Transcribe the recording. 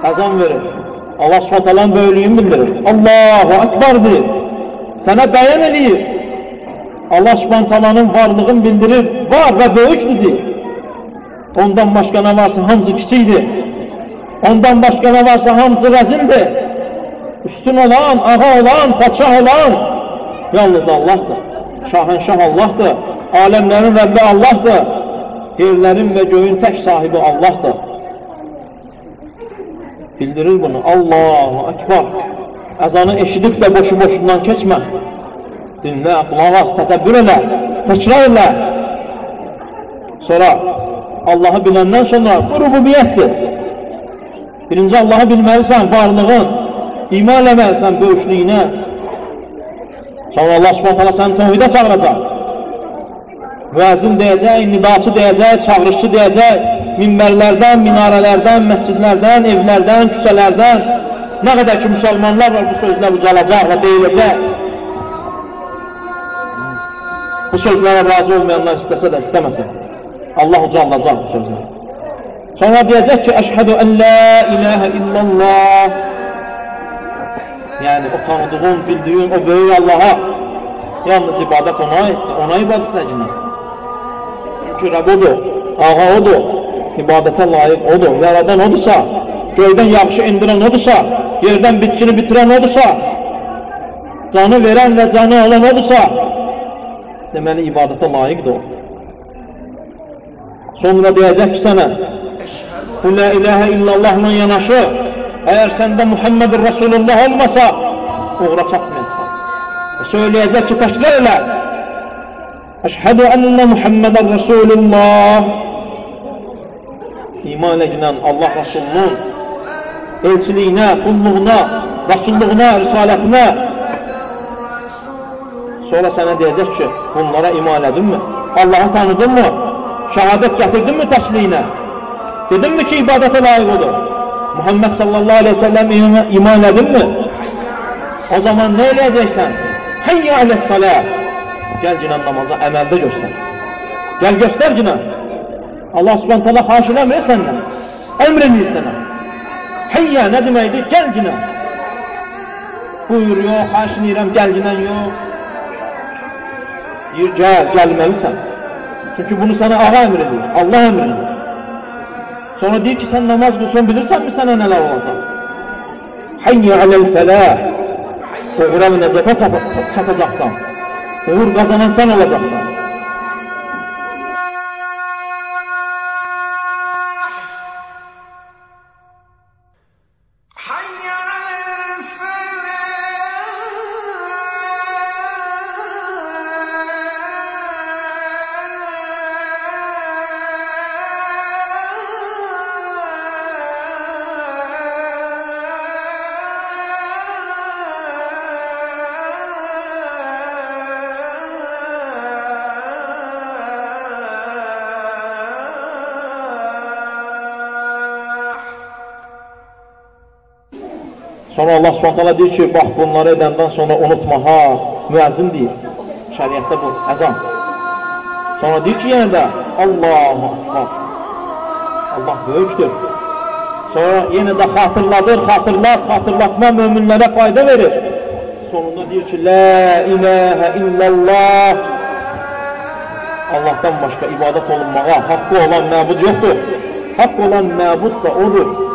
əzan verir. Allah Subhanahu böyüklüyünü bildirir. Allahu Ekber deyir. Sənə bəyan edir. Allah Subhanahu varlığını bildirir. Var və böyükdür deyir. Ondan başqa nə varsa hamısı kiçikdir. Ondan başqa nə varsa hamısı rəzildir. Üstün olan, ağa olan, padşah olan yalnız Allahdır. Şahənşah Allahdır. Aləmlərin Rəbbi Allahdır. Yerlərin və göyün tək sahibi Allahdır. Bildirir bunu. Allahu Ekber. Əzanı eşidib də boşu-boşundan keçmə. Dinlə, qulaq as, tətəbbür elə, təkrar elə. Sonra Allahı biləndən sonra bu rububiyyətdir. Birinci Allahı bilməlisən, varlığın, iman eləməlisən böyüklüyünə. Sonra Allah Subhanahu səni tövhidə çağıracaq. Müəzzin deyəcək, nidaçı deyəcək, çağırışçı deyəcək, minbərlərdən, minarələrdən, məscidlərdən, evlərdən, küçələrdən nə qədər ki müsəlmanlar var bu sözlər ucalacaq və deyiləcək. Bu sözlərə razı olmayanlar istəsə də istəməsə Allah ucalacaq bu sözlər. Sonra deyəcək ki, əşhədu ən la iləhə illallah. Yəni o tanıdığın, bildiyin o böyük Allaha yalnız ibadət ona ibadət edəcək. Çünki Rəbb odur, ağa odur, ibadətə layiq odur, yaradan odursa, göydən yaxşı indirən odursa, yerdən bitkini bitirən odursa, canı verən və canı alan odursa, deməli ibadətə layiqdir o. Sonra deyəcək ki sənə, bu la iləhə illallahla yanaşı, əgər səndə Muhammedur Rasulullah olmasa, uğra çatmayasın. Söyləyəcək ki, təkrar elə. Əşhədu ənə Muhammedur Rasulullah. İman edən Allah Rasulunun elçiliyinə, qulluğuna, Rasulluğuna, risalətinə. Sonra sənə deyəcək ki, bunlara iman edinmi? Allah'ı tanıdınmı? Şəhadət gətirdinmi təkliyinə? Dedinmi ki, ibadətə layiq odur? Muhammed sallallahu aleyhi ve sellem iman edinmi? O zaman nə eləyəcəksən? Hayya aləs-salah. Gəl cinən namaza əməldə göstər. Gəl göstər cinən. Allah subhanahu ta'ala xaş eləmir səndən. Əmr edir sənə. Hayya nə deməkdir? Gəl cinən. Buyur, yox, xaş eləyirəm, gəl cinən, yox. Deyir, gəlməlisən. Çünki bunu sənə ağa əmr edir, Allah əmr edir. Sonra deyir ki, sən namaz qılsan, bilirsənmi sənə nələr olacaq? Hayya aləl-fəlah. Uğura və nəcəbə çatacaqsan. Uğur qazanan sən olacaqsan. Sonra Allah subhanahu deyir ki, bax bunları edəndən sonra unutma, ha, müəzzin deyir. Şəriətdə bu, əzan. Sonra deyir ki, yenə də, Allahu Akbar. Allah böyükdür. Sonra yenə də xatırladır, xatırlatma möminlərə fayda verir. Sonunda deyir ki, la iləhə illallah. Allahdan başqa ibadət olunmağa haqqı olan məbud yoxdur. Haqq olan məbud da odur.